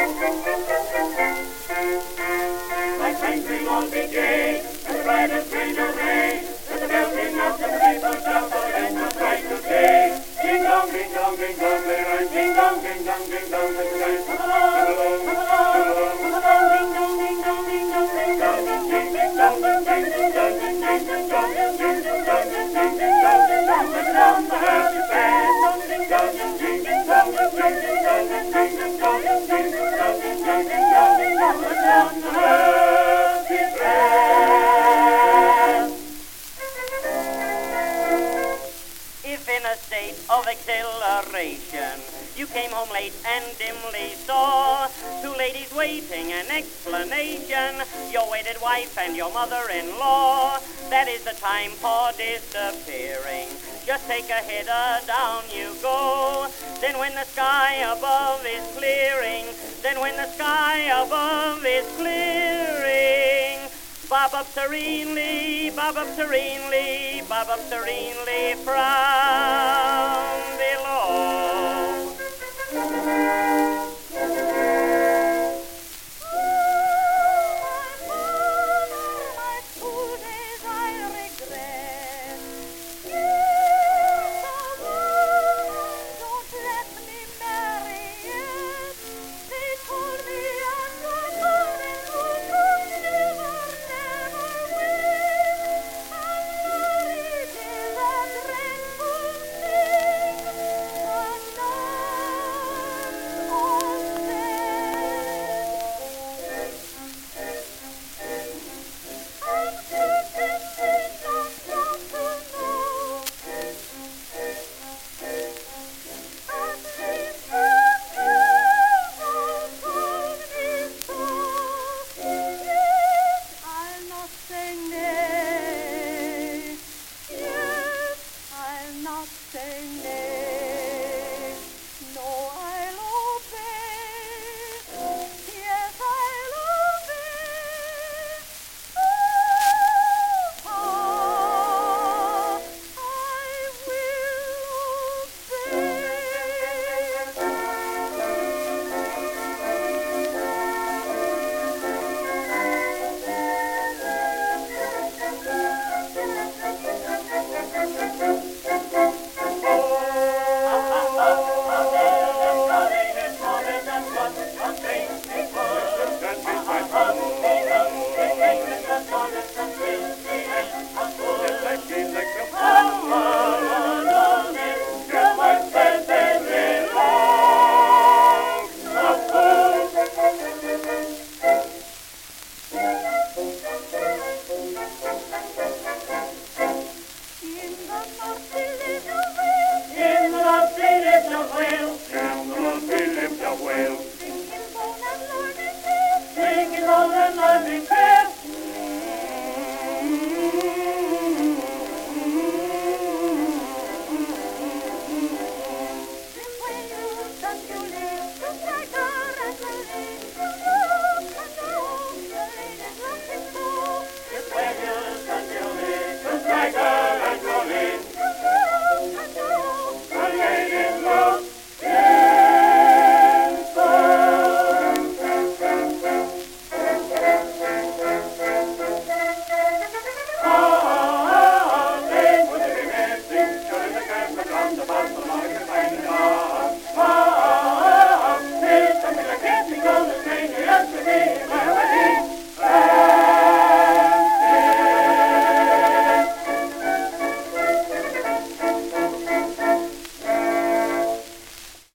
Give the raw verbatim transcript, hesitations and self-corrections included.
My friends, we all be gay, and the bride and spring of May, and the bells ring out and the people shout, oh, let us ride today. Ding dong, ding dong, ding dong, they rhyme. Ding dong, ding dong, ding dong, they rhyme. Come along, come along, come along, ding dong, ding dong, ding dong, ding dong, ding ding, ding dong, ding ding, ding dong, ding ding, ding dong, ding ding, ding dong, ding ding, ding dong, ding dong, let's down the happy band. Ding dong, ding ding, ding dong, ding ding, ding dong, ding ding, ding dong, ding ding, ding dong, ding ding, ding dong, ding dong, let's down the happy band. If in a state of exhilaration you came home late and dimly saw two ladies waiting an explanation, your wedded wife and your mother-in-law, that is the time for disappearing. Just take a header, down you go. Then when the sky above is clearing, then when the sky above is clearing, bob up serenely, bob up serenely, bob up serenely from below. Say nay, no, I'll obey. Yes, I'll obey. Oh, ah, I will Wales.